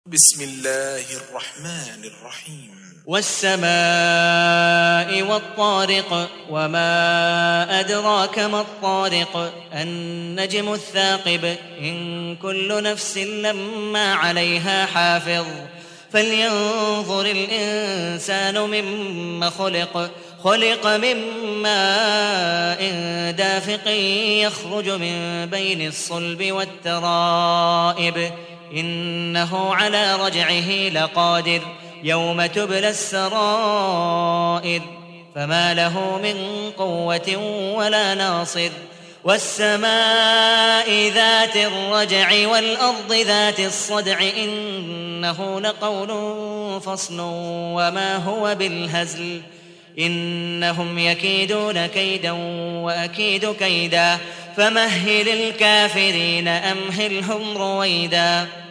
بسم الله الرحمن الرحيم. والسماء والطارق وما أدراك ما الطارق النجم الثاقب إن كل نفس لما عليها حافظ فلينظر الإنسان مما خلق من ماء دافق يخرج من بين الصلب والترائب إنه على رجعه لقادر يوم تبلى السرائر فما له من قوة ولا ناصر والسماء ذات الرجع والأرض ذات الصدع إنه لقول فصل وما هو بالهزل إنهم يكيدون كيدا وأكيد كيدا فمهل الكافرين أمهلهم رويدا.